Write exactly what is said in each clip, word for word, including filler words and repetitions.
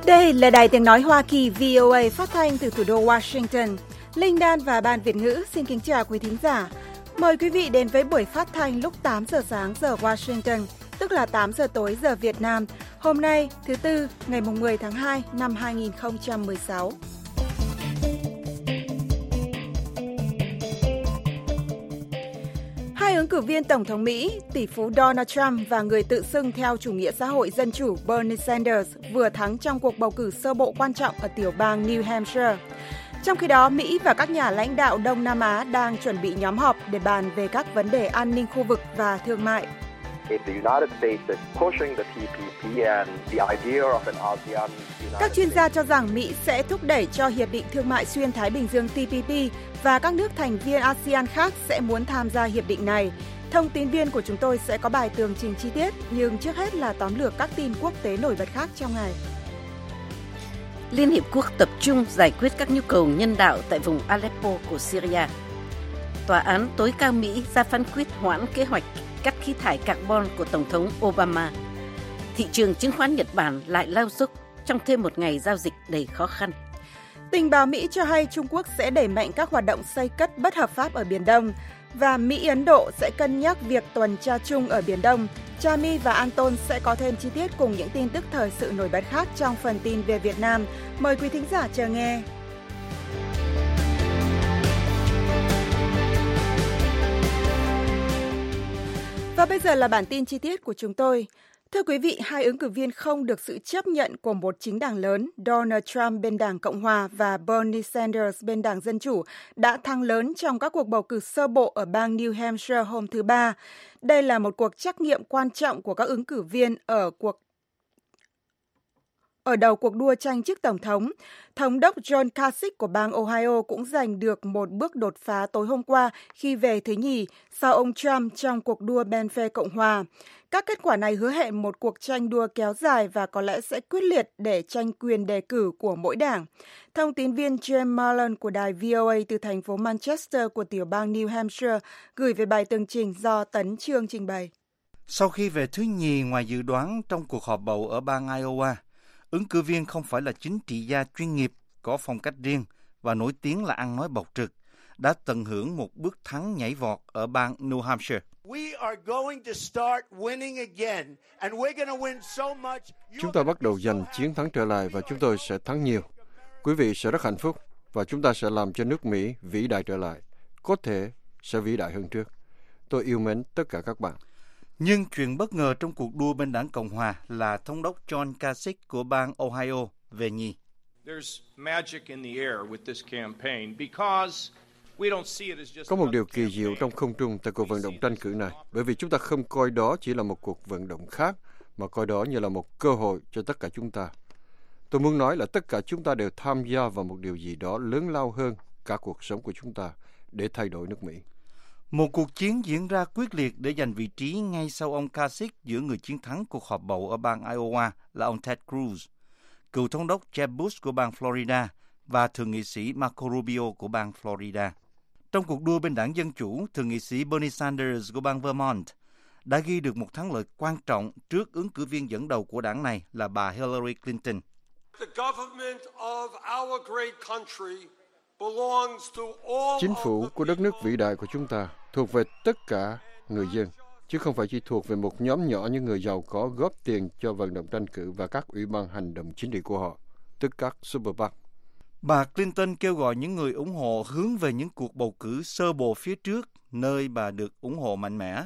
Đây là Đài Tiếng Nói Hoa Kỳ vê o a phát thanh từ thủ đô Washington. Linh Đan và Ban Việt ngữ xin kính chào quý thính giả. Mời quý vị đến với buổi phát thanh lúc tám giờ sáng giờ Washington, tức là tám giờ tối giờ Việt Nam. Hôm nay, thứ Tư, ngày mười tháng hai năm hai nghìn không trăm mười sáu. Hai ứng cử viên Tổng thống Mỹ, tỷ phú Donald Trump và người tự xưng theo chủ nghĩa xã hội dân chủ Bernie Sanders vừa thắng trong cuộc bầu cử sơ bộ quan trọng ở tiểu bang New Hampshire. Trong khi đó, Mỹ và các nhà lãnh đạo Đông Nam Á đang chuẩn bị nhóm họp để bàn về các vấn đề an ninh khu vực và thương mại. Các chuyên gia cho rằng Mỹ sẽ thúc đẩy cho Hiệp định Thương mại Xuyên Thái Bình Dương T P P và các nước thành viên a sê an khác sẽ muốn tham gia hiệp định này. Thông tin viên của chúng tôi sẽ có bài tường trình chi tiết, nhưng trước hết là tóm lược các tin quốc tế nổi bật khác trong ngày. Liên Hiệp Quốc tập trung giải quyết các nhu cầu nhân đạo tại vùng Aleppo của Syria. Tòa án tối cao Mỹ ra phán quyết hoãn kế hoạch cắt khí thải carbon của Tổng thống Obama. Thị trường chứng khoán Nhật Bản lại lao dốc trong thêm một ngày giao dịch đầy khó khăn. Tình báo Mỹ cho hay Trung Quốc sẽ đẩy mạnh các hoạt động xây cất bất hợp pháp ở Biển Đông và Mỹ-Ấn Độ sẽ cân nhắc việc tuần tra chung ở Biển Đông. Chami và Anton sẽ có thêm chi tiết cùng những tin tức thời sự nổi bật khác trong phần tin về Việt Nam. Mời quý thính giả chờ nghe. Và bây giờ là bản tin chi tiết của chúng tôi. Thưa quý vị, hai ứng cử viên không được sự chấp nhận của một chính đảng lớn, Donald Trump bên Đảng Cộng Hòa và Bernie Sanders bên Đảng Dân Chủ, đã thắng lớn trong các cuộc bầu cử sơ bộ ở bang New Hampshire hôm thứ Ba. Đây là một cuộc trắc nghiệm quan trọng của các ứng cử viên ở cuộc Ở đầu cuộc đua tranh chức Tổng thống. Thống đốc John Kasich của bang Ohio cũng giành được một bước đột phá tối hôm qua khi về thứ nhì sau ông Trump trong cuộc đua bên phe Cộng Hòa. Các kết quả này hứa hẹn một cuộc tranh đua kéo dài và có lẽ sẽ quyết liệt để tranh quyền đề cử của mỗi đảng. Thông tín viên James Marlon của đài vê o a từ thành phố Manchester của tiểu bang New Hampshire gửi về bài tường trình do Tấn Chương trình bày. Sau khi về thứ nhì ngoài dự đoán trong cuộc họp bầu ở bang Iowa, ứng cử viên không phải là chính trị gia chuyên nghiệp, có phong cách riêng và nổi tiếng là ăn nói bộc trực, đã tận hưởng một bước thắng nhảy vọt ở bang New Hampshire. Chúng ta bắt đầu giành chiến thắng trở lại và chúng tôi sẽ thắng nhiều. Quý vị sẽ rất hạnh phúc và chúng ta sẽ làm cho nước Mỹ vĩ đại trở lại, có thể sẽ vĩ đại hơn trước. Tôi yêu mến tất cả các bạn. Nhưng chuyện bất ngờ trong cuộc đua bên Đảng Cộng Hòa là thống đốc John Kasich của bang Ohio về nhì. Có một điều kỳ diệu trong không trung tại cuộc vận động tranh cử này, bởi vì chúng ta không coi đó chỉ là một cuộc vận động khác, mà coi đó như là một cơ hội cho tất cả chúng ta. Tôi muốn nói là tất cả chúng ta đều tham gia vào một điều gì đó lớn lao hơn cả cuộc sống của chúng ta để thay đổi nước Mỹ. Một cuộc chiến diễn ra quyết liệt để giành vị trí ngay sau ông Kasich giữa người chiến thắng cuộc họp bầu ở bang Iowa là ông Ted Cruz, cựu thống đốc Jeb Bush của bang Florida và thượng nghị sĩ Marco Rubio của bang Florida. Trong cuộc đua bên Đảng Dân Chủ, thượng nghị sĩ Bernie Sanders của bang Vermont đã ghi được một thắng lợi quan trọng trước ứng cử viên dẫn đầu của đảng này là bà Hillary Clinton. Chính phủ của đất nước vĩ đại của chúng ta thuộc về tất cả người dân, chứ không phải chỉ thuộc về một nhóm nhỏ những người giàu có góp tiền cho vận động tranh cử và các ủy ban hành động chính trị của họ, tức các Super PAC. Bà Clinton kêu gọi những người ủng hộ hướng về những cuộc bầu cử sơ bộ phía trước, nơi bà được ủng hộ mạnh mẽ.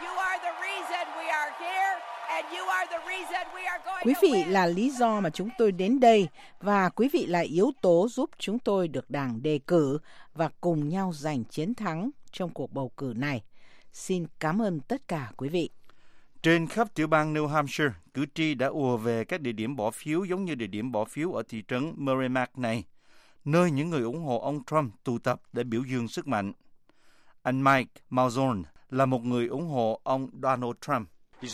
Quý vị là lý do mà chúng tôi đến đây và quý vị là yếu tố giúp chúng tôi được Đảng đề cử và cùng nhau giành chiến thắng trong cuộc bầu cử này. Xin cảm ơn tất cả quý vị. Trên khắp tiểu bang New Hampshire, cử tri đã ùa về các địa điểm bỏ phiếu giống như địa điểm bỏ phiếu ở thị trấn Merrimack này, nơi những người ủng hộ ông Trump tụ tập để biểu dương sức mạnh. Anh Mike Malzorn là một người ủng hộ ông Donald Trump.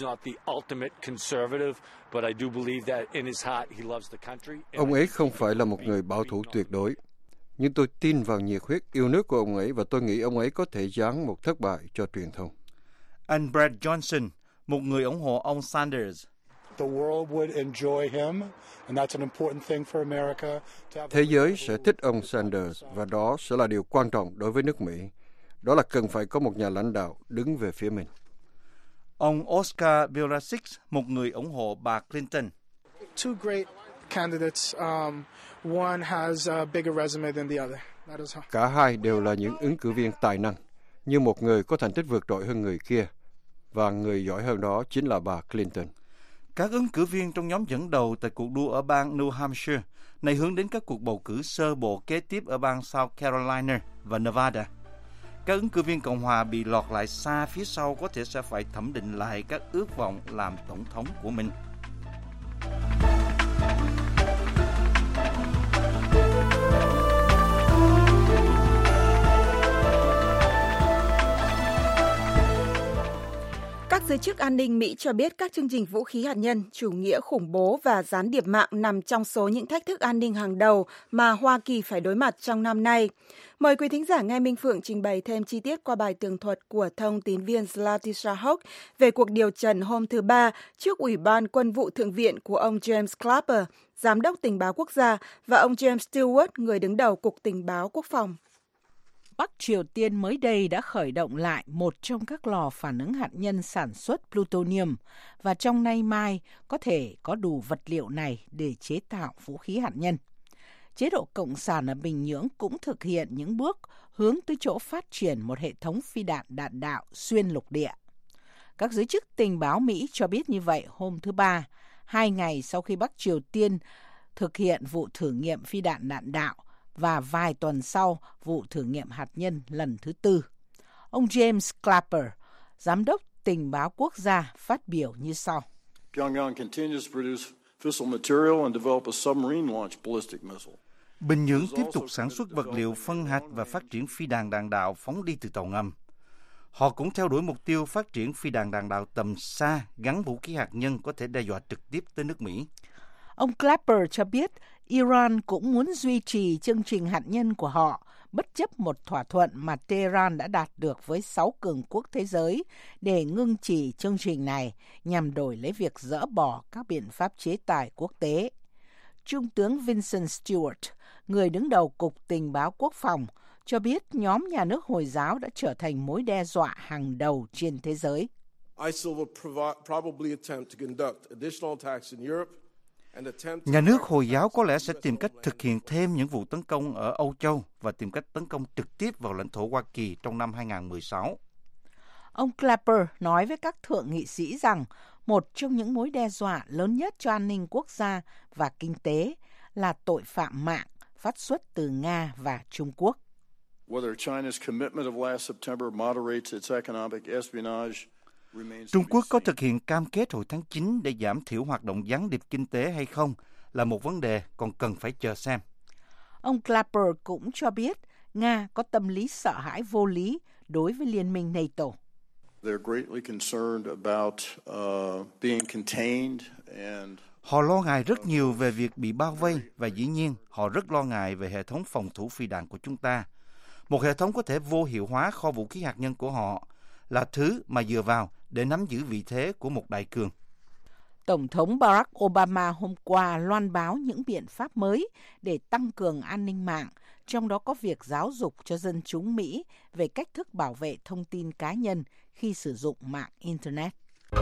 Ông ấy không phải là một người bảo thủ tuyệt đối, nhưng tôi tin vào nhiệt huyết yêu nước của ông ấy và tôi nghĩ ông ấy có thể giáng một thất bại cho truyền thông. Anh Brad Johnson, một người ủng hộ ông Sanders. Thế giới sẽ thích ông Sanders và đó sẽ là điều quan trọng đối với nước Mỹ. Đó là cần phải có một nhà lãnh đạo đứng về phía mình. Ông Oscar Villasik, một người ủng hộ bà Clinton. Two great candidates. Um, one has a bigger resume than the other. That is how. Cả hai đều là những ứng cử viên tài năng, nhưng một người có thành tích vượt trội hơn người kia, và người giỏi hơn đó chính là bà Clinton. Các ứng cử viên trong nhóm dẫn đầu tại cuộc đua ở bang New Hampshire này hướng đến các cuộc bầu cử sơ bộ kế tiếp ở bang South Carolina và Nevada. Các ứng cử viên Cộng hòa bị lọt lại xa phía sau có thể sẽ phải thẩm định lại các ước vọng làm tổng thống của mình. Các giới chức an ninh Mỹ cho biết các chương trình vũ khí hạt nhân, chủ nghĩa khủng bố và gián điệp mạng nằm trong số những thách thức an ninh hàng đầu mà Hoa Kỳ phải đối mặt trong năm nay. Mời quý thính giả nghe Minh Phượng trình bày thêm chi tiết qua bài tường thuật của thông tín viên Zlatisa Hoke về cuộc điều trần hôm thứ Ba trước Ủy ban Quân vụ Thượng viện của ông James Clapper, Giám đốc Tình báo Quốc gia, và ông James Stewart, người đứng đầu Cục Tình báo Quốc phòng. Bắc Triều Tiên mới đây đã khởi động lại một trong các lò phản ứng hạt nhân sản xuất plutonium và trong nay mai có thể có đủ vật liệu này để chế tạo vũ khí hạt nhân. Chế độ Cộng sản ở Bình Nhưỡng cũng thực hiện những bước hướng tới chỗ phát triển một hệ thống phi đạn đạn đạo xuyên lục địa. Các giới chức tình báo Mỹ cho biết như vậy hôm thứ Ba, hai ngày sau khi Bắc Triều Tiên thực hiện vụ thử nghiệm phi đạn đạn đạo và vài tuần sau vụ thử nghiệm hạt nhân lần thứ tư. Ông James Clapper, Giám đốc Tình báo Quốc gia, phát biểu như sau. Pyongyang continues to produce fissile material and develop a submarine-launched ballistic missile. Bình Nhưỡng tiếp tục sản xuất vật liệu phân hạch và phát triển phi đạn đạn đạo phóng đi từ tàu ngầm. Họ cũng theo đuổi mục tiêu phát triển phi đạn đạn đạo tầm xa gắn vũ khí hạt nhân có thể đe dọa trực tiếp tới nước Mỹ. Ông Clapper cho biết Iran cũng muốn duy trì chương trình hạt nhân của họ, bất chấp một thỏa thuận mà Tehran đã đạt được với sáu cường quốc thế giới để ngưng trì chương trình này nhằm đổi lấy việc dỡ bỏ các biện pháp chế tài quốc tế. Trung tướng Vincent Stewart, người đứng đầu Cục Tình báo Quốc phòng, cho biết nhóm nhà nước Hồi giáo đã trở thành mối đe dọa hàng đầu trên thế giới. ISIL will probably attempt to conduct additional attacks in Europe. Nhà nước Hồi giáo có lẽ sẽ tìm cách thực hiện thêm những vụ tấn công ở Âu Châu và tìm cách tấn công trực tiếp vào lãnh thổ Hoa Kỳ trong năm hai không một sáu. Ông Clapper nói với các thượng nghị sĩ rằng một trong những mối đe dọa lớn nhất cho an ninh quốc gia và kinh tế là tội phạm mạng phát xuất từ Nga và Trung Quốc. Whether China's commitment of last September moderates its economic espionage. Trung Quốc có thực hiện cam kết hồi tháng chín để giảm thiểu hoạt động gián điệp kinh tế hay không là một vấn đề còn cần phải chờ xem. Ông Clapper cũng cho biết Nga có tâm lý sợ hãi vô lý đối với Liên minh NATO. Họ lo ngại rất nhiều về việc bị bao vây và dĩ nhiên họ rất lo ngại về hệ thống phòng thủ phi đạn của chúng ta. Một hệ thống có thể vô hiệu hóa kho vũ khí hạt nhân của họ là thứ mà dựa vào để nắm giữ vị thế của một đại cường. Tổng thống Barack Obama hôm qua loan báo những biện pháp mới để tăng cường an ninh mạng, trong đó có việc giáo dục cho dân chúng Mỹ về cách thức bảo vệ thông tin cá nhân khi sử dụng mạng Internet.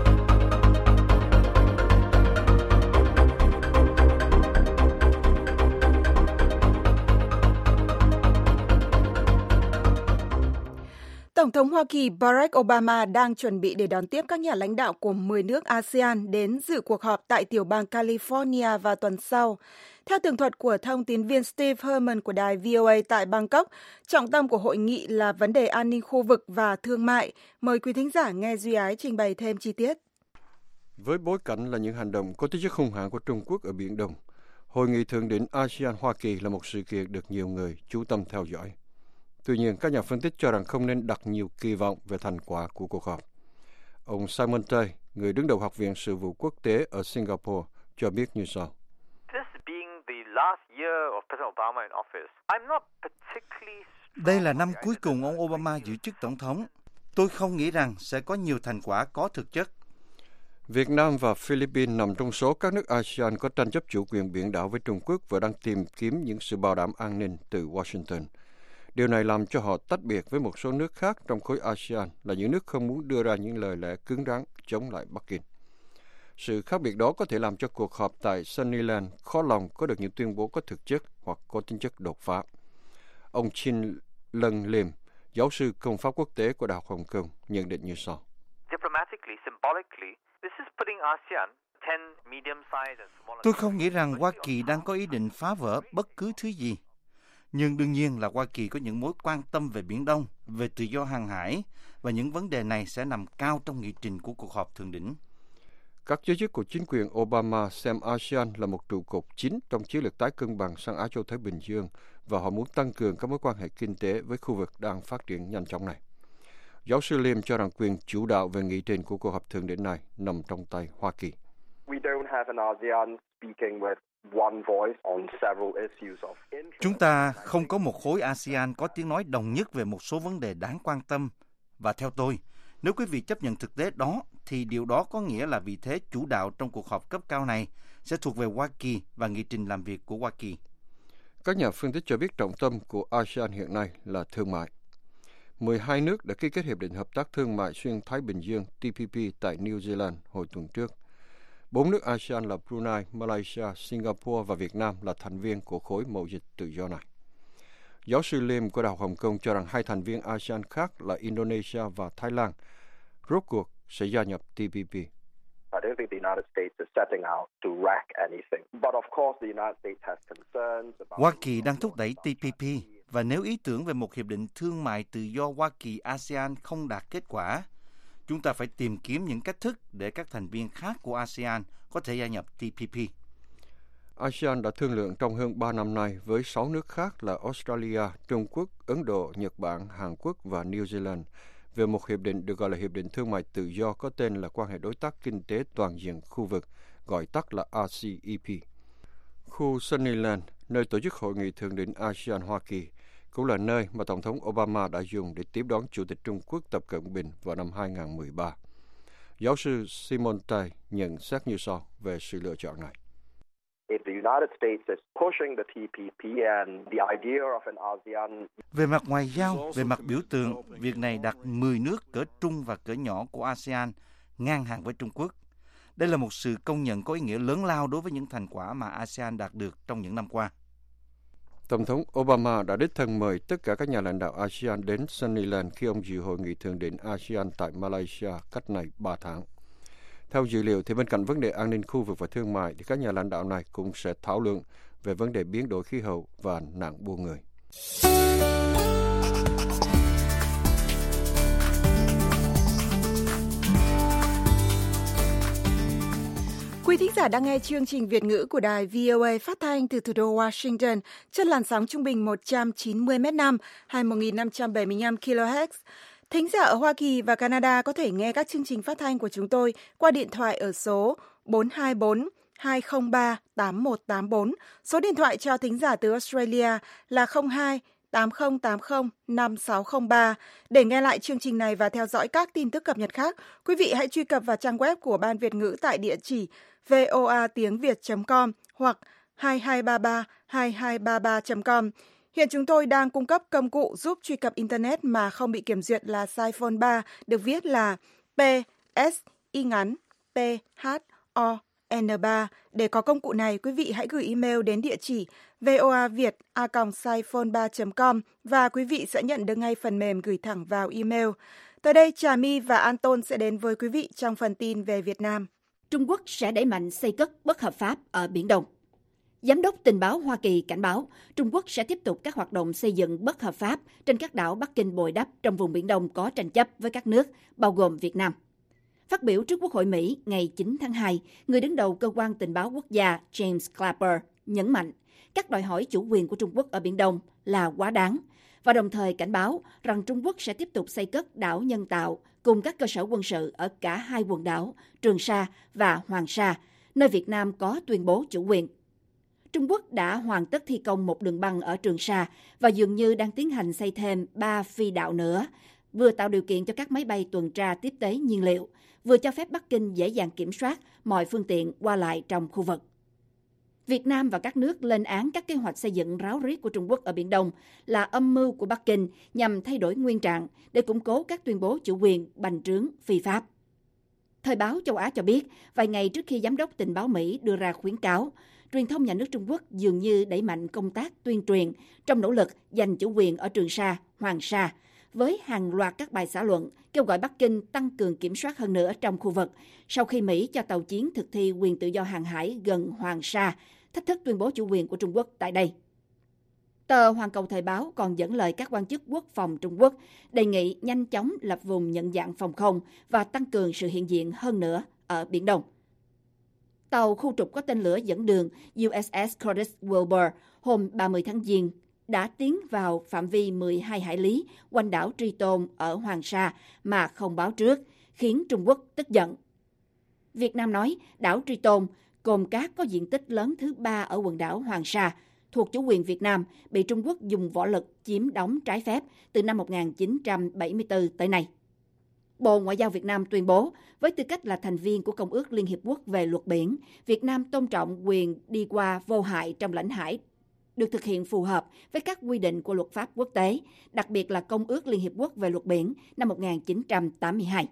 Tổng thống Hoa Kỳ Barack Obama đang chuẩn bị để đón tiếp các nhà lãnh đạo của mười nước a sê an đến dự cuộc họp tại tiểu bang California vào tuần sau. Theo tường thuật của thông tín viên Steve Herman của đài vê o a tại Bangkok, trọng tâm của hội nghị là vấn đề an ninh khu vực và thương mại. Mời quý thính giả nghe Duy Ái trình bày thêm chi tiết. Với bối cảnh là những hành động có tính chất hung hãn của Trung Quốc ở Biển Đông, Hội nghị thượng đỉnh a sê an-Hoa Kỳ là một sự kiện được nhiều người chú tâm theo dõi. Tuy nhiên, các nhà phân tích cho rằng không nên đặt nhiều kỳ vọng về thành quả của cuộc họp. Ông Simon Tay, người đứng đầu Học viện Sự vụ Quốc tế ở Singapore, cho biết như sau. Đây là năm cuối cùng ông Obama giữ chức tổng thống. Tôi không nghĩ rằng sẽ có nhiều thành quả có thực chất. Việt Nam và Philippines nằm trong số các nước a sê an có tranh chấp chủ quyền biển đảo với Trung Quốc và đang tìm kiếm những sự bảo đảm an ninh từ Washington. Điều này làm cho họ tách biệt với một số nước khác trong khối a sê an là những nước không muốn đưa ra những lời lẽ cứng rắn chống lại Bắc Kinh. Sự khác biệt đó có thể làm cho cuộc họp tại Sunnyland khó lòng có được những tuyên bố có thực chất hoặc có tính chất đột phá. Ông Chin Lân Lim, giáo sư công pháp quốc tế của Đại học Hồng Kông, nhận định như sau. Tôi không nghĩ rằng Hoa Kỳ đang có ý định phá vỡ bất cứ thứ gì. Nhưng đương nhiên là Hoa Kỳ có những mối quan tâm về Biển Đông, về tự do hàng hải, và những vấn đề này sẽ nằm cao trong nghị trình của cuộc họp thượng đỉnh. Các giới chức của chính quyền Obama xem a sê an là một trụ cột chính trong chiến lược tái cân bằng sang Á Châu Thái Bình Dương và họ muốn tăng cường các mối quan hệ kinh tế với khu vực đang phát triển nhanh chóng này. Giáo sư Lim cho rằng quyền chủ đạo về nghị trình của cuộc họp thượng đỉnh này nằm trong tay Hoa Kỳ. Chúng ta không có một khối a sê an có tiếng nói đồng nhất về một số vấn đề đáng quan tâm. Và theo tôi, nếu quý vị chấp nhận thực tế đó, thì điều đó có nghĩa là vị thế chủ đạo trong cuộc họp cấp cao này sẽ thuộc về Hoa Kỳ và nghị trình làm việc của Hoa Kỳ. Các nhà phân tích cho biết trọng tâm của a sê an hiện nay là thương mại. mười hai nước đã ký kết Hiệp định Hợp tác Thương mại Xuyên Thái Bình Dương T P P tại New Zealand hồi tuần trước. Bốn nước a sê an là Brunei, Malaysia, Singapore và Việt Nam là thành viên của khối mậu dịch tự do này. Giáo sư Lim của Đại học Hồng Kông cho rằng hai thành viên a sê an khác là Indonesia và Thái Lan rốt cuộc sẽ gia nhập T P P. Hoa Kỳ đang thúc đẩy T P P, và nếu ý tưởng về một hiệp định thương mại tự do Hoa Kỳ-a sê an không đạt kết quả, chúng ta phải tìm kiếm những cách thức để các thành viên khác của a sê an có thể gia nhập T P P. a sê an đã thương lượng trong hơn ba năm nay với sáu nước khác là Australia, Trung Quốc, Ấn Độ, Nhật Bản, Hàn Quốc và New Zealand về một hiệp định được gọi là Hiệp định Thương mại Tự do có tên là Quan hệ Đối tác Kinh tế Toàn diện khu vực, gọi tắt là R C E P. Khu Sunnyland, nơi tổ chức hội nghị thượng đỉnh a sê an-Hoa Kỳ, cũng là nơi mà Tổng thống Obama đã dùng để tiếp đón Chủ tịch Trung Quốc Tập Cận Bình vào năm hai không một ba. Giáo sư Simon Tay nhận xét như sau về sự lựa chọn này. Về mặt ngoại giao, về mặt biểu tượng, việc này đặt mười nước cỡ trung và cỡ nhỏ của a sê an ngang hàng với Trung Quốc. Đây là một sự công nhận có ý nghĩa lớn lao đối với những thành quả mà a sê an đạt được trong những năm qua. Tổng thống Obama đã đích thân mời tất cả các nhà lãnh đạo a sê an đến Sunnyland khi ông dự hội nghị thượng đỉnh a sê an tại Malaysia cách này ba tháng. Theo dữ liệu, thì bên cạnh vấn đề an ninh khu vực và thương mại, thì các nhà lãnh đạo này cũng sẽ thảo luận về vấn đề biến đổi khí hậu và nạn buôn người. Quý thính giả đang nghe chương trình Việt ngữ của đài vê o a phát thanh từ thủ đô Washington trên làn sóng trung bình một trăm chín mươi mét năm, hai mươi một nghìn năm trăm bảy mươi lăm ki lô héc. Thính giả ở Hoa Kỳ và Canada có thể nghe các chương trình phát thanh của chúng tôi qua điện thoại ở số bốn hai bốn hai không ba tám một tám bốn. Số điện thoại cho thính giả từ Australia là không hai tám không tám không năm sáu không ba. Để nghe lại chương trình này và theo dõi các tin tức cập nhật khác, quý vị hãy truy cập vào trang web của Ban Việt ngữ tại địa chỉ voa tiếng việt chấm com hoặc hai hai ba ba hai hai ba ba chấm com. Hiện chúng tôi đang cung cấp công cụ giúp truy cập Internet mà không bị kiểm duyệt là Siphon ba, được viết là P S Y ngắn P H O N ba. Để có công cụ này, quý vị hãy gửi email đến địa chỉ voaviet a còng siphon ba chấm com và quý vị sẽ nhận được ngay phần mềm gửi thẳng vào email. Tới đây, Trà My và Anton sẽ đến với quý vị trong phần tin về Việt Nam. Trung Quốc sẽ đẩy mạnh xây cất bất hợp pháp ở Biển Đông. Giám đốc tình báo Hoa Kỳ cảnh báo Trung Quốc sẽ tiếp tục các hoạt động xây dựng bất hợp pháp trên các đảo Bắc Kinh bồi đắp trong vùng Biển Đông có tranh chấp với các nước, bao gồm Việt Nam. Phát biểu trước Quốc hội Mỹ ngày chín tháng hai, người đứng đầu cơ quan tình báo quốc gia James Clapper nhấn mạnh các đòi hỏi chủ quyền của Trung Quốc ở Biển Đông là quá đáng và đồng thời cảnh báo rằng Trung Quốc sẽ tiếp tục xây cất đảo nhân tạo cùng các cơ sở quân sự ở cả hai quần đảo Trường Sa và Hoàng Sa, nơi Việt Nam có tuyên bố chủ quyền. Trung Quốc đã hoàn tất thi công một đường băng ở Trường Sa và dường như đang tiến hành xây thêm ba phi đạo nữa vừa tạo điều kiện cho các máy bay tuần tra tiếp tế nhiên liệu, vừa cho phép Bắc Kinh dễ dàng kiểm soát mọi phương tiện qua lại trong khu vực. Việt Nam và các nước lên án các kế hoạch xây dựng ráo riết của Trung Quốc ở Biển Đông là âm mưu của Bắc Kinh nhằm thay đổi nguyên trạng để củng cố các tuyên bố chủ quyền bành trướng phi pháp. Thời báo Châu Á cho biết, vài ngày trước khi Giám đốc Tình báo Mỹ đưa ra khuyến cáo, truyền thông nhà nước Trung Quốc dường như đẩy mạnh công tác tuyên truyền trong nỗ lực giành chủ quyền ở Trường Sa, Hoàng Sa, với hàng loạt các bài xã luận kêu gọi Bắc Kinh tăng cường kiểm soát hơn nữa trong khu vực, sau khi Mỹ cho tàu chiến thực thi quyền tự do hàng hải gần Hoàng Sa, thách thức tuyên bố chủ quyền của Trung Quốc tại đây. Tờ Hoàn Cầu Thời báo còn dẫn lời các quan chức quốc phòng Trung Quốc đề nghị nhanh chóng lập vùng nhận dạng phòng không và tăng cường sự hiện diện hơn nữa ở Biển Đông. Tàu khu trục có tên lửa dẫn đường u ét ét Curtis Wilbur hôm ba mươi tháng Giêng đã tiến vào phạm vi mười hai hải lý quanh đảo Triton ở Hoàng Sa mà không báo trước, khiến Trung Quốc tức giận. Việt Nam nói đảo Triton, cồn cát có diện tích lớn thứ ba ở quần đảo Hoàng Sa, thuộc chủ quyền Việt Nam, bị Trung Quốc dùng võ lực chiếm đóng trái phép từ năm một nghìn chín trăm bảy mươi tư tới nay. Bộ Ngoại giao Việt Nam tuyên bố, với tư cách là thành viên của Công ước Liên Hiệp Quốc về luật biển, Việt Nam tôn trọng quyền đi qua vô hại trong lãnh hải được thực hiện phù hợp với các quy định của luật pháp quốc tế, đặc biệt là Công ước Liên Hiệp Quốc về luật biển năm một nghìn chín trăm tám mươi hai.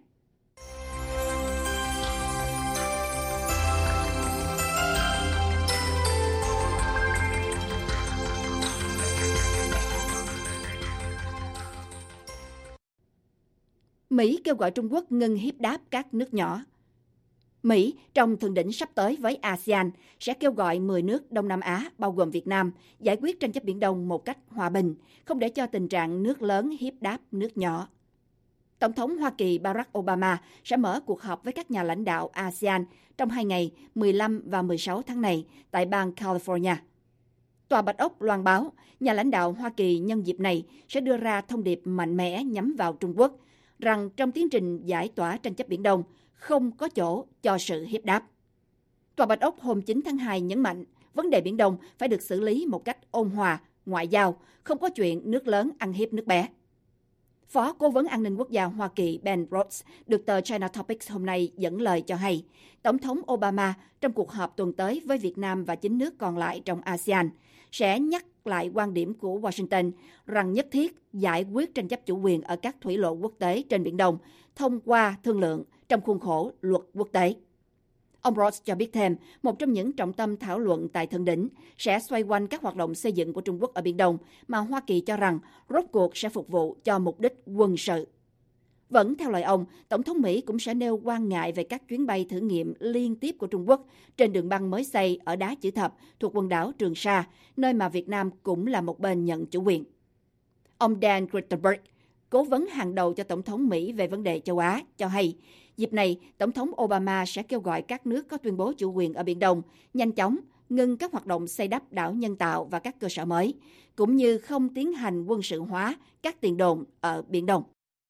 Mỹ kêu gọi Trung Quốc ngừng hiếp đáp các nước nhỏ. Mỹ, trong thượng đỉnh sắp tới với a sê an, sẽ kêu gọi mười nước Đông Nam Á, bao gồm Việt Nam, giải quyết tranh chấp Biển Đông một cách hòa bình, không để cho tình trạng nước lớn hiếp đáp nước nhỏ. Tổng thống Hoa Kỳ Barack Obama sẽ mở cuộc họp với các nhà lãnh đạo a sê an trong hai ngày mười lăm và mười sáu tháng này tại bang California. Tòa Bạch Ốc loan báo, nhà lãnh đạo Hoa Kỳ nhân dịp này sẽ đưa ra thông điệp mạnh mẽ nhắm vào Trung Quốc, rằng trong tiến trình giải tỏa tranh chấp Biển Đông không có chỗ cho sự hiếp đáp. Tòa Bạch Ốc hôm chín tháng hai nhấn mạnh vấn đề Biển Đông phải được xử lý một cách ôn hòa, ngoại giao, không có chuyện nước lớn ăn hiếp nước bé. Phó Cố vấn An ninh Quốc gia Hoa Kỳ Ben Rhodes được tờ China Topics hôm nay dẫn lời cho hay, Tổng thống Obama trong cuộc họp tuần tới với Việt Nam và chín nước còn lại trong a sê an sẽ nhắc lại quan điểm của Washington rằng nhất thiết giải quyết tranh chấp chủ quyền ở các thủy lộ quốc tế trên Biển Đông thông qua thương lượng trong khuôn khổ luật quốc tế. Ông Rhodes cho biết thêm, một trong những trọng tâm thảo luận tại thượng đỉnh sẽ xoay quanh các hoạt động xây dựng của Trung Quốc ở Biển Đông mà Hoa Kỳ cho rằng rốt cuộc sẽ phục vụ cho mục đích quân sự. Vẫn theo lời ông, Tổng thống Mỹ cũng sẽ nêu quan ngại về các chuyến bay thử nghiệm liên tiếp của Trung Quốc trên đường băng mới xây ở đá chữ thập thuộc quần đảo Trường Sa, nơi mà Việt Nam cũng là một bên nhận chủ quyền. Ông Dan Grittenberg, cố vấn hàng đầu cho Tổng thống Mỹ về vấn đề châu Á, cho hay, dịp này, Tổng thống Obama sẽ kêu gọi các nước có tuyên bố chủ quyền ở Biển Đông nhanh chóng ngừng các hoạt động xây đắp đảo nhân tạo và các cơ sở mới, cũng như không tiến hành quân sự hóa các tiền đồn ở Biển Đông.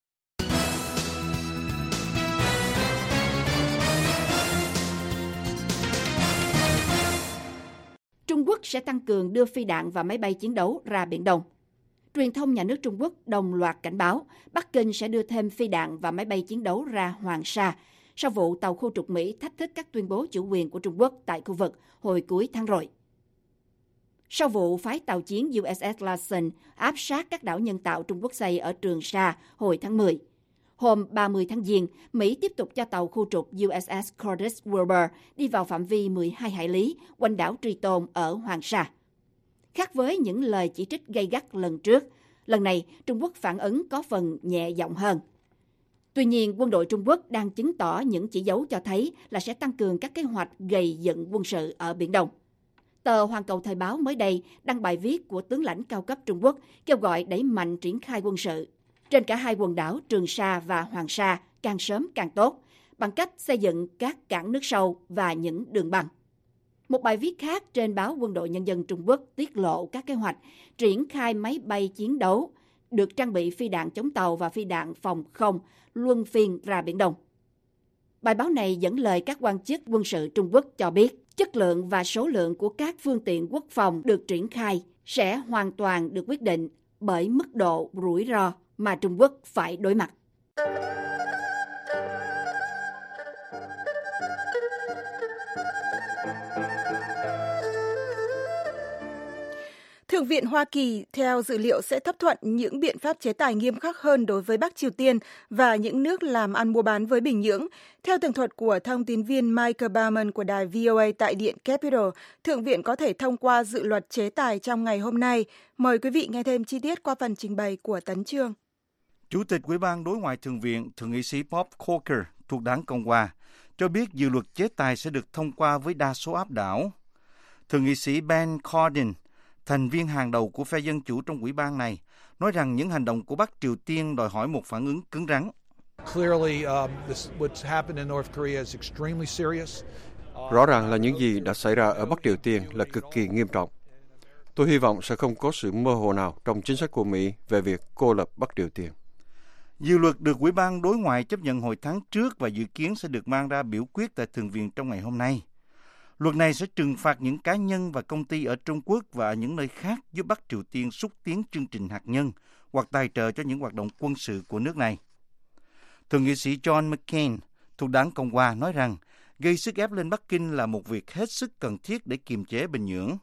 Trung Quốc sẽ tăng cường đưa phi đạn và máy bay chiến đấu ra Biển Đông. Truyền thông nhà nước Trung Quốc đồng loạt cảnh báo Bắc Kinh sẽ đưa thêm phi đạn và máy bay chiến đấu ra Hoàng Sa sau vụ tàu khu trục Mỹ thách thức các tuyên bố chủ quyền của Trung Quốc tại khu vực hồi cuối tháng rồi. Sau vụ phái tàu chiến u ét ét Larsen áp sát các đảo nhân tạo Trung Quốc xây ở Trường Sa hồi tháng mười, hôm ba mươi tháng Giêng, Mỹ tiếp tục cho tàu khu trục u ét ét Curtis Wilbur đi vào phạm vi mười hai hải lý quanh đảo Triton ở Hoàng Sa. Khác với những lời chỉ trích gay gắt lần trước, lần này Trung Quốc phản ứng có phần nhẹ giọng hơn. Tuy nhiên, quân đội Trung Quốc đang chứng tỏ những chỉ dấu cho thấy là sẽ tăng cường các kế hoạch gầy dựng quân sự ở Biển Đông. Tờ Hoàn Cầu Thời báo mới đây đăng bài viết của tướng lãnh cao cấp Trung Quốc kêu gọi đẩy mạnh triển khai quân sự trên cả hai quần đảo Trường Sa và Hoàng Sa càng sớm càng tốt, bằng cách xây dựng các cảng nước sâu và những đường băng. Một bài viết khác trên báo Quân đội Nhân dân Trung Quốc tiết lộ các kế hoạch triển khai máy bay chiến đấu được trang bị phi đạn chống tàu và phi đạn phòng không luân phiên ra Biển Đông. Bài báo này dẫn lời các quan chức quân sự Trung Quốc cho biết chất lượng và số lượng của các phương tiện quốc phòng được triển khai sẽ hoàn toàn được quyết định bởi mức độ rủi ro mà Trung Quốc phải đối mặt. Thượng viện Hoa Kỳ, theo dự liệu, sẽ chấp thuận những biện pháp chế tài nghiêm khắc hơn đối với Bắc Triều Tiên và những nước làm ăn mua bán với Bình Nhưỡng. Theo tường thuật của thông tin viên Michael Bauman của đài vê o a tại Điện Capitol, Thượng viện có thể thông qua dự luật chế tài trong ngày hôm nay. Mời quý vị nghe thêm chi tiết qua phần trình bày của Tấn Chương. Chủ tịch Ủy ban Đối ngoại Thượng viện, Thượng nghị sĩ Bob Corker thuộc đảng Cộng hòa cho biết dự luật chế tài sẽ được thông qua với đa số áp đảo. Thượng nghị sĩ Ben Cardin, thành viên hàng đầu của phe Dân chủ trong ủy ban này, nói rằng những hành động của Bắc Triều Tiên đòi hỏi một phản ứng cứng rắn. Rõ ràng là những gì đã xảy ra ở Bắc Triều Tiên là cực kỳ nghiêm trọng. Tôi hy vọng sẽ không có sự mơ hồ nào trong chính sách của Mỹ về việc cô lập Bắc Triều Tiên. Dự luật được Ủy ban Đối ngoại chấp nhận hồi tháng trước và dự kiến sẽ được mang ra biểu quyết tại Thượng viện trong ngày hôm nay. Luật này sẽ trừng phạt những cá nhân và công ty ở Trung Quốc và ở những nơi khác giúp Bắc Triều Tiên xúc tiến chương trình hạt nhân hoặc tài trợ cho những hoạt động quân sự của nước này. Thượng nghị sĩ John McCain thuộc đảng Cộng hòa nói rằng gây sức ép lên Bắc Kinh là một việc hết sức cần thiết để kiềm chế Bình Nhưỡng.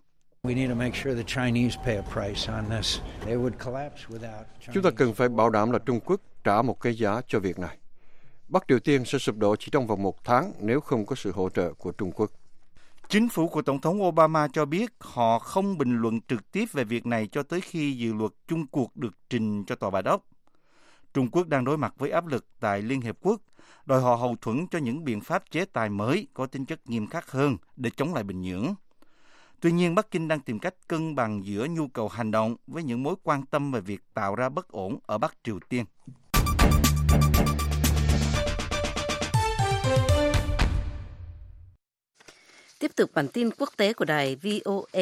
Chúng ta cần phải bảo đảm là Trung Quốc trả một cái giá cho việc này. Bắc Triều Tiên sẽ sụp đổ chỉ trong vòng một tháng nếu không có sự hỗ trợ của Trung Quốc. Chính phủ của Tổng thống Obama cho biết họ không bình luận trực tiếp về việc này cho tới khi dự luật chung cuộc được trình cho Tòa Bạch Ốc. Trung Quốc đang đối mặt với áp lực tại Liên Hiệp Quốc, đòi họ hậu thuẫn cho những biện pháp chế tài mới có tính chất nghiêm khắc hơn để chống lại Bình Nhưỡng. Tuy nhiên, Bắc Kinh đang tìm cách cân bằng giữa nhu cầu hành động với những mối quan tâm về việc tạo ra bất ổn ở Bắc Triều Tiên. Tiếp tục bản tin quốc tế của đài vê o a.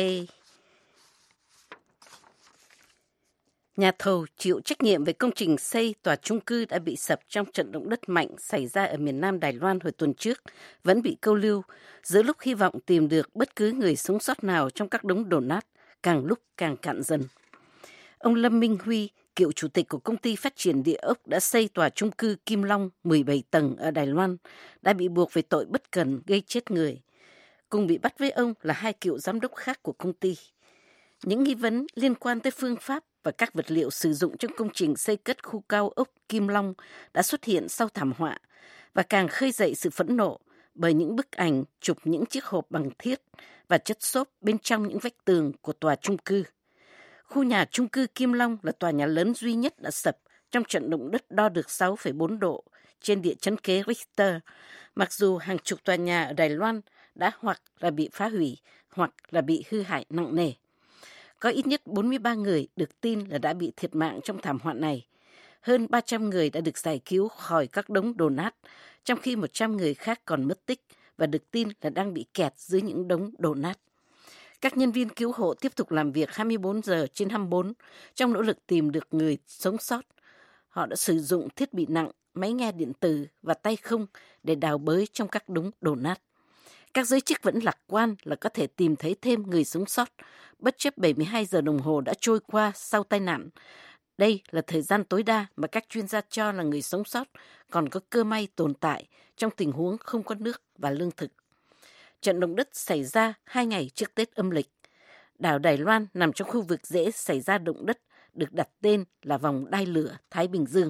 Nhà thầu chịu trách nhiệm về công trình xây tòa chung cư đã bị sập trong trận động đất mạnh xảy ra ở miền Nam Đài Loan hồi tuần trước, vẫn bị câu lưu, giữa lúc hy vọng tìm được bất cứ người sống sót nào trong các đống đổ nát, càng lúc càng cạn dần. Ông Lâm Minh Huy, cựu chủ tịch của công ty phát triển địa ốc đã xây tòa chung cư Kim Long mười bảy tầng ở Đài Loan, đã bị buộc về tội bất cần gây chết người. Cùng bị bắt với ông là hai cựu giám đốc khác của công ty. Những nghi vấn liên quan tới phương pháp và các vật liệu sử dụng trong công trình xây cất khu cao ốc Kim Long đã xuất hiện sau thảm họa và càng khơi dậy sự phẫn nộ bởi những bức ảnh chụp những chiếc hộp bằng thiết và chất xốp bên trong những vách tường của tòa chung cư. Khu nhà chung cư Kim Long là tòa nhà lớn duy nhất đã sập trong trận động đất đo được sáu phẩy bốn độ trên địa chấn kế Richter, mặc dù hàng chục tòa nhà ở Đài Loan đã hoặc là bị phá hủy hoặc là bị hư hại nặng nề. Có ít nhất bốn mươi ba người được tin là đã bị thiệt mạng trong thảm họa này. Hơn ba trăm người đã được giải cứu khỏi các đống đổ nát, trong khi một trăm người khác còn mất tích và được tin là đang bị kẹt dưới những đống đổ nát. Các nhân viên cứu hộ tiếp tục làm việc hai mươi bốn giờ trên hai mươi bốn trong nỗ lực tìm được người sống sót. Họ đã sử dụng thiết bị nặng, máy nghe điện tử và tay không để đào bới trong các đống đổ nát. Các giới chức vẫn lạc quan là có thể tìm thấy thêm người sống sót, bất chấp bảy mươi hai giờ đồng hồ đã trôi qua sau tai nạn. Đây là thời gian tối đa mà các chuyên gia cho là người sống sót còn có cơ may tồn tại trong tình huống không có nước và lương thực. Trận động đất xảy ra hai ngày trước Tết âm lịch. Đảo Đài Loan nằm trong khu vực dễ xảy ra động đất, được đặt tên là vòng đai lửa Thái Bình Dương.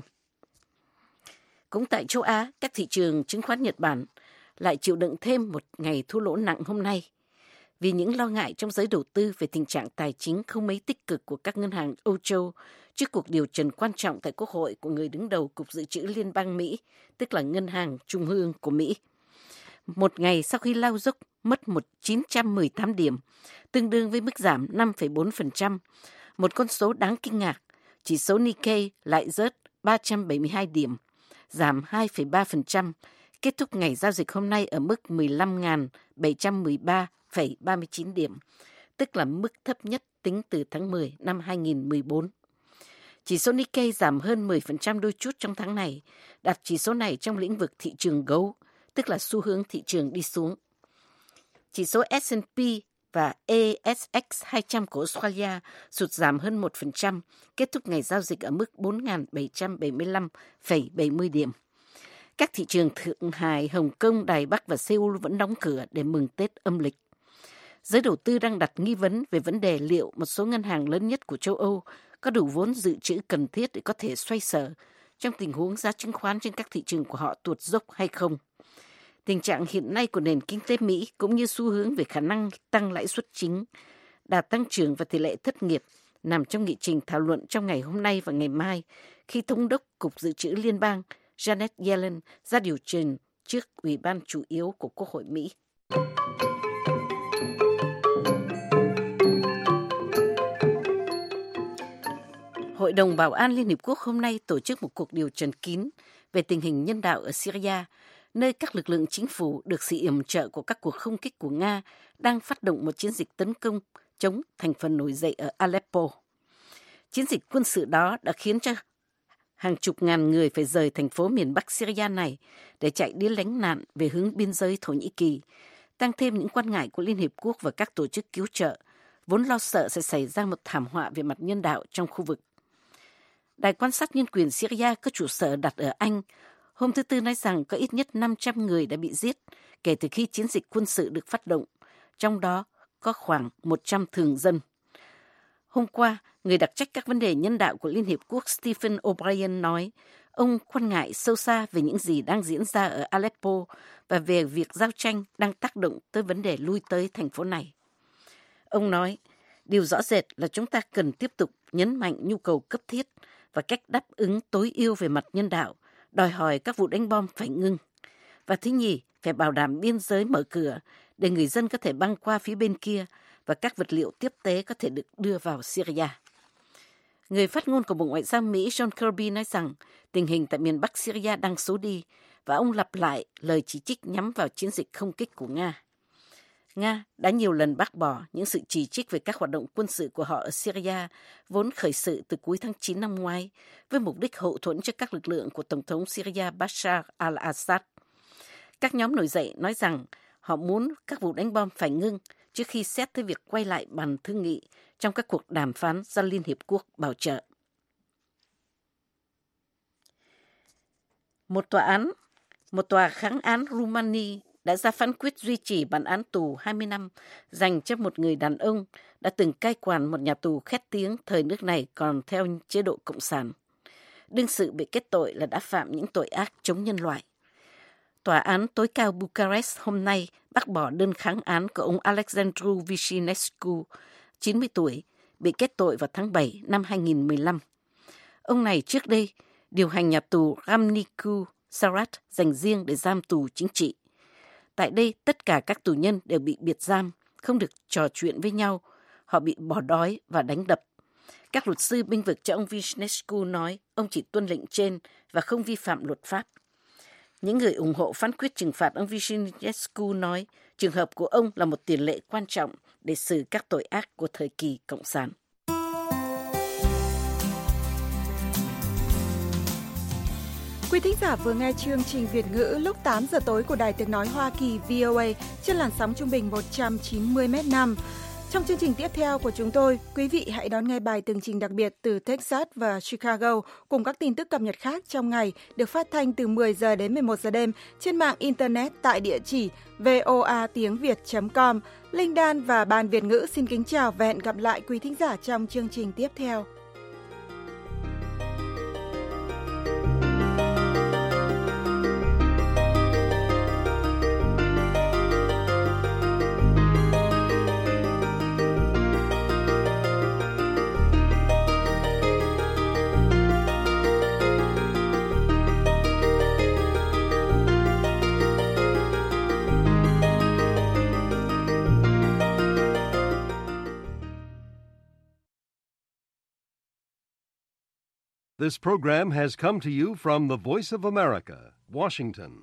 Cũng tại châu Á, các thị trường chứng khoán Nhật Bản lại chịu đựng thêm một ngày thua lỗ nặng hôm nay, vì những lo ngại trong giới đầu tư về tình trạng tài chính không mấy tích cực của các ngân hàng Âu Châu trước cuộc điều trần quan trọng tại Quốc hội của người đứng đầu Cục Dự trữ Liên bang Mỹ, tức là Ngân hàng Trung ương của Mỹ. Một ngày sau khi lao dốc mất một nghìn chín trăm mười tám điểm, tương đương với mức giảm năm phẩy bốn phần trăm, một con số đáng kinh ngạc, chỉ số Nikkei lại rớt ba trăm bảy mươi hai điểm, giảm hai phẩy ba phần trăm, kết thúc ngày giao dịch hôm nay ở mức mười lăm nghìn bảy trăm mười ba phẩy ba mươi chín điểm, tức là mức thấp nhất tính từ tháng mười năm hai nghìn không trăm mười bốn. Chỉ số Nikkei giảm hơn mười phần trăm đôi chút trong tháng này, đặt chỉ số này trong lĩnh vực thị trường gấu, tức là xu hướng thị trường đi xuống. Chỉ số S and P và A S X hai trăm của Australia sụt giảm hơn một phần trăm, kết thúc ngày giao dịch ở mức bốn nghìn bảy trăm bảy mươi lăm phẩy bảy mươi điểm. Các thị trường Thượng Hải, Hồng Kông, Đài Bắc và Seoul vẫn đóng cửa để mừng Tết âm lịch. Giới đầu tư đang đặt nghi vấn về vấn đề liệu một số ngân hàng lớn nhất của châu Âu có đủ vốn dự trữ cần thiết để có thể xoay sở trong tình huống giá chứng khoán trên các thị trường của họ tuột dốc hay không. Tình trạng hiện nay của nền kinh tế Mỹ cũng như xu hướng về khả năng tăng lãi suất chính, đà tăng trưởng và tỷ lệ thất nghiệp nằm trong nghị trình thảo luận trong ngày hôm nay và ngày mai khi Thống đốc Cục Dự trữ Liên bang Janet Yellen ra điều trình trước Ủy ban chủ yếu của Quốc hội Mỹ. Hội đồng Bảo an Liên Hiệp Quốc hôm nay tổ chức một cuộc điều trần kín về tình hình nhân đạo ở Syria, nơi các lực lượng chính phủ được sự yểm trợ của các cuộc không kích của Nga đang phát động một chiến dịch tấn công chống thành phần nổi dậy ở Aleppo. Chiến dịch quân sự đó đã khiến cho hàng chục ngàn người phải rời thành phố miền Bắc Syria này để chạy đi lánh nạn về hướng biên giới Thổ Nhĩ Kỳ, tăng thêm những quan ngại của Liên Hiệp Quốc và các tổ chức cứu trợ, vốn lo sợ sẽ xảy ra một thảm họa về mặt nhân đạo trong khu vực. Đài quan sát nhân quyền Syria có trụ sở đặt ở Anh, hôm thứ Tư nói rằng có ít nhất năm trăm người đã bị giết kể từ khi chiến dịch quân sự được phát động, trong đó có khoảng một trăm thường dân. Hôm qua, người đặc trách các vấn đề nhân đạo của Liên Hiệp Quốc Stephen O'Brien nói ông quan ngại sâu xa về những gì đang diễn ra ở Aleppo và về việc giao tranh đang tác động tới vấn đề lui tới thành phố này. Ông nói, điều rõ rệt là chúng ta cần tiếp tục nhấn mạnh nhu cầu cấp thiết và cách đáp ứng tối ưu về mặt nhân đạo, đòi hỏi các vụ đánh bom phải ngưng. Và thứ nhì, phải bảo đảm biên giới mở cửa để người dân có thể băng qua phía bên kia và các vật liệu tiếp tế có thể được đưa vào Syria. Người phát ngôn của Bộ Ngoại giao Mỹ John Kirby nói rằng tình hình tại miền Bắc Syria đang xấu đi và ông lặp lại lời chỉ trích nhắm vào chiến dịch không kích của Nga. Nga đã nhiều lần bác bỏ những sự chỉ trích về các hoạt động quân sự của họ ở Syria, vốn khởi sự từ cuối tháng chín năm ngoái, với mục đích hậu thuẫn cho các lực lượng của Tổng thống Syria Bashar al-Assad. Các nhóm nổi dậy nói rằng họ muốn các vụ đánh bom phải ngưng trước khi xét tới việc quay lại bàn thương nghị trong các cuộc đàm phán do Liên Hiệp Quốc bảo trợ. Một tòa án, một tòa kháng án Rumani đã ra phán quyết duy trì bản án tù hai mươi năm dành cho một người đàn ông đã từng cai quản một nhà tù khét tiếng thời nước này còn theo chế độ Cộng sản. Đương sự bị kết tội là đã phạm những tội ác chống nhân loại. Tòa án tối cao Bucharest hôm nay bác bỏ đơn kháng án của ông Alexandru Vișinescu, chín mươi tuổi, bị kết tội vào tháng bảy năm hai nghìn không trăm mười lăm. Ông này trước đây điều hành nhà tù Râmnicu Sarat dành riêng để giam tù chính trị. Tại đây, tất cả các tù nhân đều bị biệt giam, không được trò chuyện với nhau, họ bị bỏ đói và đánh đập. Các luật sư bênh vực cho ông Vișinescu nói ông chỉ tuân lệnh trên và không vi phạm luật pháp. Những người ủng hộ phán quyết trừng phạt ông Vișinescu nói trường hợp của ông là một tiền lệ quan trọng để xử các tội ác của thời kỳ Cộng sản. Quý thính giả vừa nghe chương trình Việt ngữ lúc tám giờ tối của Đài Tiếng Nói Hoa Kỳ V O A trên làn sóng trung bình một trăm chín mươi mét năm. Trong chương trình tiếp theo của chúng tôi, quý vị hãy đón nghe bài tường trình đặc biệt từ Texas và Chicago cùng các tin tức cập nhật khác trong ngày được phát thanh từ mười giờ đến mười một giờ đêm trên mạng Internet tại địa chỉ voa tiếng việt chấm com. Linh Đan và Ban Việt ngữ xin kính chào và hẹn gặp lại quý thính giả trong chương trình tiếp theo. This program has come to you from the Voice of America, Washington.